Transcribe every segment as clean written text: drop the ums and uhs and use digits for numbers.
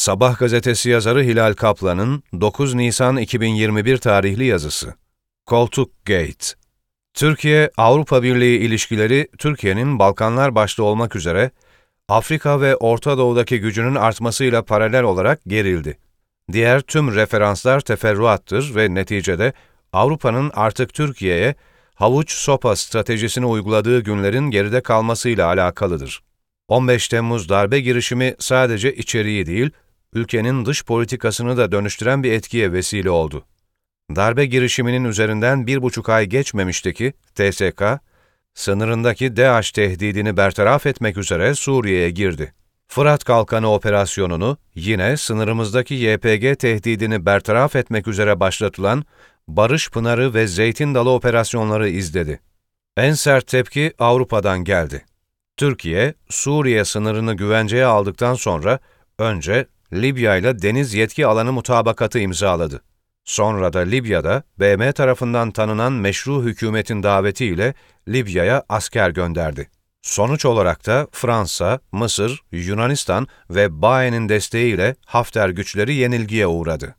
Sabah gazetesi yazarı Hilal Kaplan'ın 9 Nisan 2021 tarihli yazısı. Koltuk Gate. Türkiye-Avrupa Birliği ilişkileri, Türkiye'nin Balkanlar başta olmak üzere Afrika ve Orta Doğu'daki gücünün artmasıyla paralel olarak gerildi. Diğer tüm referanslar teferruattır ve neticede Avrupa'nın artık Türkiye'ye havuç sopa stratejisini uyguladığı günlerin geride kalmasıyla alakalıdır. 15 Temmuz darbe girişimi sadece içeriği değil, ülkenin dış politikasını da dönüştüren bir etkiye vesile oldu. Darbe girişiminin üzerinden 1,5 ay geçmemişti ki TSK, sınırındaki DAEŞ tehdidini bertaraf etmek üzere Suriye'ye girdi. Fırat Kalkanı operasyonunu yine sınırımızdaki YPG tehdidini bertaraf etmek üzere başlatılan Barış Pınarı ve Zeytin Dalı operasyonları izledi. En sert tepki Avrupa'dan geldi. Türkiye, Suriye sınırını güvenceye aldıktan sonra önce Libya ile deniz yetki alanı mutabakatı imzaladı. Sonra da Libya'da BM tarafından tanınan meşru hükümetin davetiyle Libya'ya asker gönderdi. Sonuç olarak da Fransa, Mısır, Yunanistan ve BAE'nin desteğiyle Hafter güçleri yenilgiye uğradı.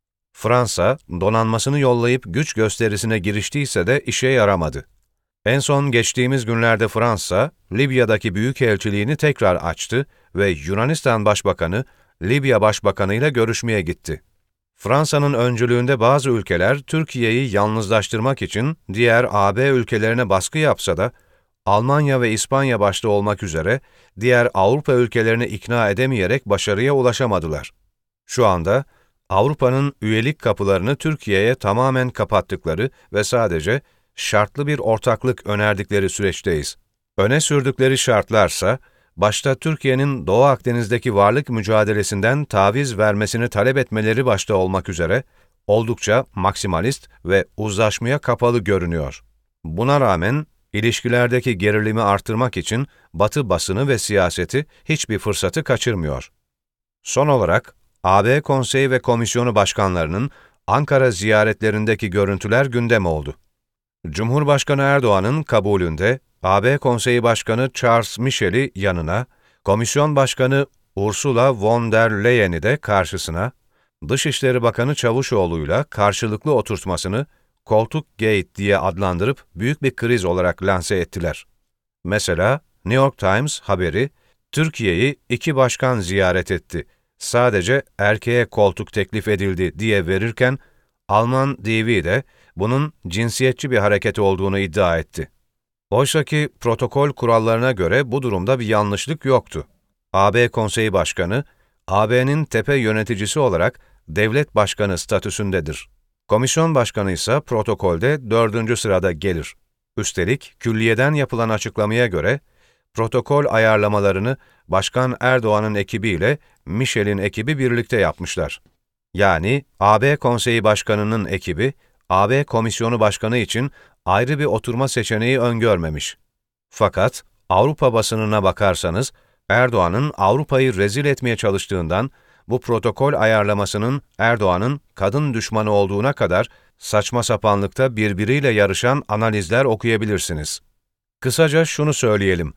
Fransa, donanmasını yollayıp güç gösterisine giriştiyse de işe yaramadı. En son geçtiğimiz günlerde Fransa, Libya'daki büyükelçiliğini tekrar açtı ve Yunanistan Başbakanı, Libya Başbakanı ile görüşmeye gitti. Fransa'nın öncülüğünde bazı ülkeler Türkiye'yi yalnızlaştırmak için diğer AB ülkelerine baskı yapsa da, Almanya ve İspanya başta olmak üzere diğer Avrupa ülkelerini ikna edemeyerek başarıya ulaşamadılar. Şu anda Avrupa'nın üyelik kapılarını Türkiye'ye tamamen kapattıkları ve sadece şartlı bir ortaklık önerdikleri süreçteyiz. Öne sürdükleri şartlarsa, başta Türkiye'nin Doğu Akdeniz'deki varlık mücadelesinden taviz vermesini talep etmeleri başta olmak üzere, oldukça maksimalist ve uzlaşmaya kapalı görünüyor. Buna rağmen, ilişkilerdeki gerilimi artırmak için Batı basını ve siyaseti hiçbir fırsatı kaçırmıyor. Son olarak, AB Konseyi ve Komisyonu Başkanlarının Ankara ziyaretlerindeki görüntüler gündem oldu. Cumhurbaşkanı Erdoğan'ın kabulünde AB Konseyi Başkanı Charles Michel'i yanına, Komisyon Başkanı Ursula von der Leyen'i de karşısına, Dışişleri Bakanı Çavuşoğlu'yla karşılıklı oturtmasını Koltuk Gate diye adlandırıp büyük bir kriz olarak lanse ettiler. Mesela New York Times haberi, Türkiye'yi 2 başkan ziyaret etti, sadece erkeğe koltuk teklif edildi diye verirken, Alman DW de bunun cinsiyetçi bir hareket olduğunu iddia etti. Oysaki protokol kurallarına göre bu durumda bir yanlışlık yoktu. AB Konseyi Başkanı, AB'nin tepe yöneticisi olarak devlet başkanı statüsündedir. Komisyon Başkanı ise protokolde 4. sırada gelir. Üstelik külliyeden yapılan açıklamaya göre, protokol ayarlamalarını Başkan Erdoğan'ın ekibiyle Michel'in ekibi birlikte yapmışlar. Yani AB Konseyi Başkanı'nın ekibi, AB Komisyonu Başkanı için ayrı bir oturma seçeneği öngörmemiş. Fakat Avrupa basınına bakarsanız, Erdoğan'ın Avrupa'yı rezil etmeye çalıştığından, bu protokol ayarlamasının Erdoğan'ın kadın düşmanı olduğuna kadar saçma sapanlıkta birbiriyle yarışan analizler okuyabilirsiniz. Kısaca şunu söyleyelim,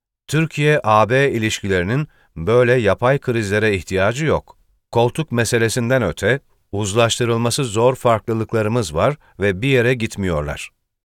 Türkiye-AB ilişkilerinin böyle yapay krizlere ihtiyacı yok. Koltuk meselesinden öte, uzlaştırılması zor farklılıklarımız var ve bir yere gitmiyorlar.